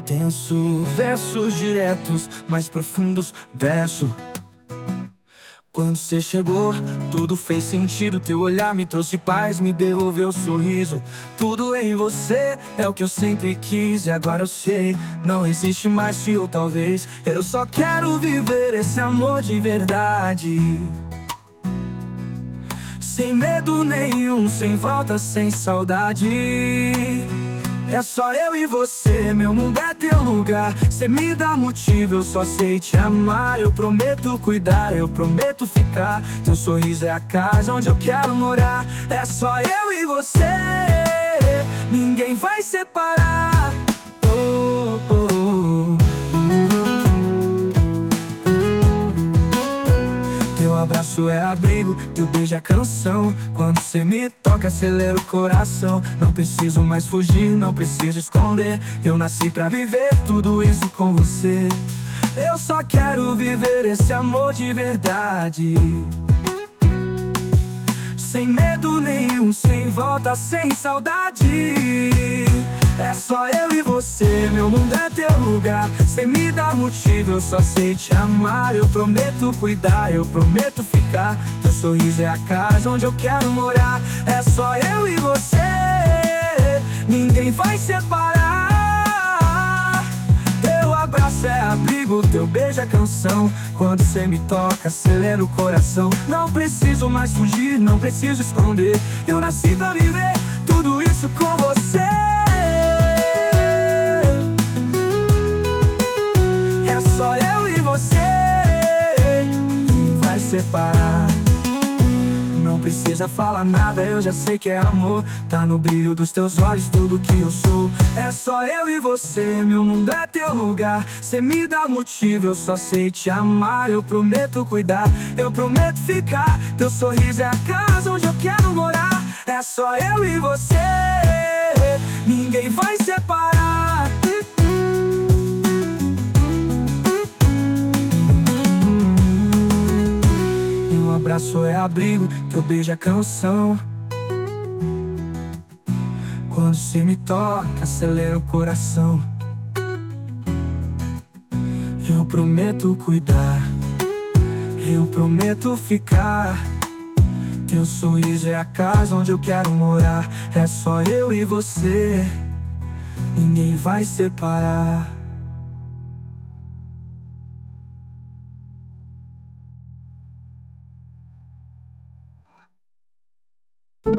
intenso. Versos diretos, mais profundos, verso. Quando cê chegou, tudo fez sentido. Teu olhar me trouxe paz, me devolveu o sorriso. Tudo em você é o que eu sempre quis. E agora eu sei, não existe mais fio talvez. Eu só quero viver esse amor de verdade, sem medo nenhum, sem volta, sem saudade. É só eu e você, meu mundo é teu lugar. Cê me dá motivo, eu só sei te amar. Eu prometo cuidar, eu prometo ficar. Teu sorriso é a casa onde eu quero morar. É só eu e você, ninguém vai separar. Oh, oh, oh. Teu abraço é abrigo, teu beijo é canção. Quando cê me toca, acelera o coração. Não preciso mais fugir, não preciso esconder. Eu nasci pra viver tudo isso com você. Eu só quero viver esse amor de verdade, sem medo nenhum, sem volta, sem saudade. É só eu e você, meu mundo é teu lugar. Cê me dá motivo, eu só sei te amar. Eu prometo cuidar, eu prometo ficar. Teu sorriso é a casa onde eu quero morar. É só eu e você, ninguém vai separar. Teu abraço é abrigo, teu beijo é canção. Quando cê me toca, acelera o coração. Não preciso mais fugir, não preciso esconder. Eu nasci pra viver tudo isso com você. Só eu e você, quem vai separar? Não precisa falar nada, eu já sei que é amor. Tá no brilho dos teus olhos tudo que eu sou. É só eu e você, meu mundo é teu lugar. Cê me dá motivo, eu só sei te amar. Eu prometo cuidar, eu prometo ficar. Teu sorriso é a casa onde eu quero morar. É só eu e você, ninguém vai separar. Teu abraço é abrigo, teu beijo é canção. Quando cê me toca, acelera o coração. Eu prometo cuidar, eu prometo ficar. Teu sorriso é a casa onde eu quero morar. É só eu e você, ninguém vai separar.